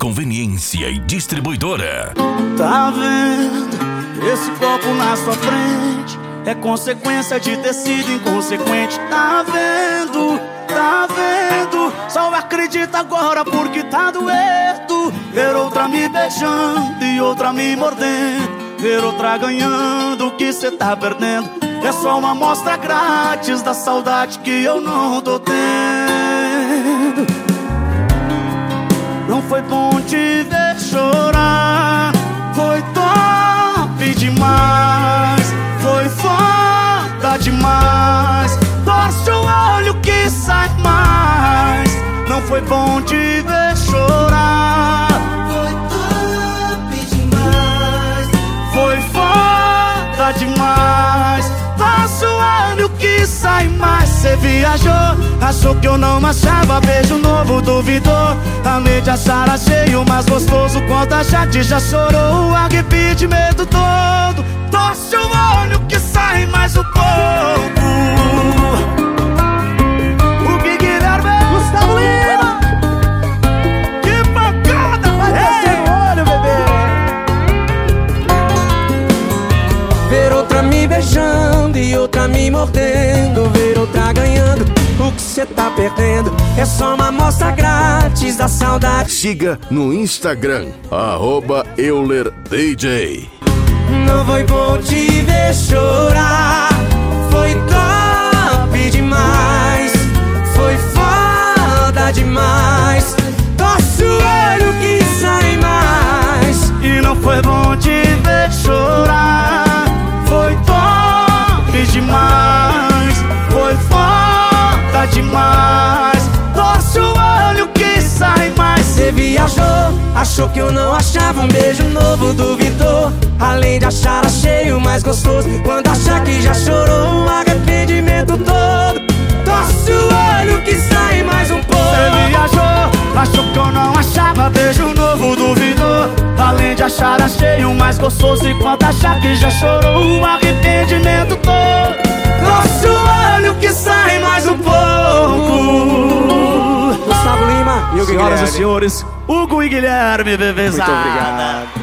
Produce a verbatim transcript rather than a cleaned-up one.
Conveniência e Distribuidora. Tá vendo? Esse copo na sua frente é consequência de ter sido inconsequente. Tá vendo? Tá vendo? Só acredita agora porque tá doendo. Ver outra me beijando e outra me mordendo. Ver outra ganhando o que cê tá perdendo. É só uma amostra grátis da saudade que eu não tô tendo. Não foi bom te ver chorar. Foi top demais. Foi foda demais. Torce o olho que sai mais. Não foi bom te ver chorar. Foi top demais. Foi foda demais. Torce o olho que sai mais. Cê viajou, achou que eu não achava. Beijo novo, duvidou. Além de achar, achei o mais gostoso. Quando a gente já chorou, arrependimento todo. Torce o olho que sai mais um pouco. O Gui Guilherme, Gustavo Lima, que pancada! vai descer o olho, bebê. Ver outra me beijando e outra me mordendo. Ver outra ganhando o que cê tá perdendo. É só uma amostra grátis da saudade. Siga no Instagram, arroba Euler D J. Não foi bom te ver chorar. Foi top demais. Foi foda demais. Torce o olho que sai mais. E não foi bom te ver chorar. Foi top demais. Foi foda demais. Torce o olho que sai mais. Cê viajou, achou que eu não achava. Um beijo novo, duvidou. Além de achar, achei o mais gostoso. Quando achar que já chorou, o arrependimento todo. Torce o olho que sai mais um pouco. Cê viajou, achou que eu não achava. Beijo novo, duvidou. Além de achar, achei o mais gostoso. E quando achar que já chorou, o arrependimento todo. Torce o olho que sai mais um pouco. Gustavo Lima e o Senhoras e Guilherme. senhores, Hugo e Guilherme, bebezada. Muito obrigado.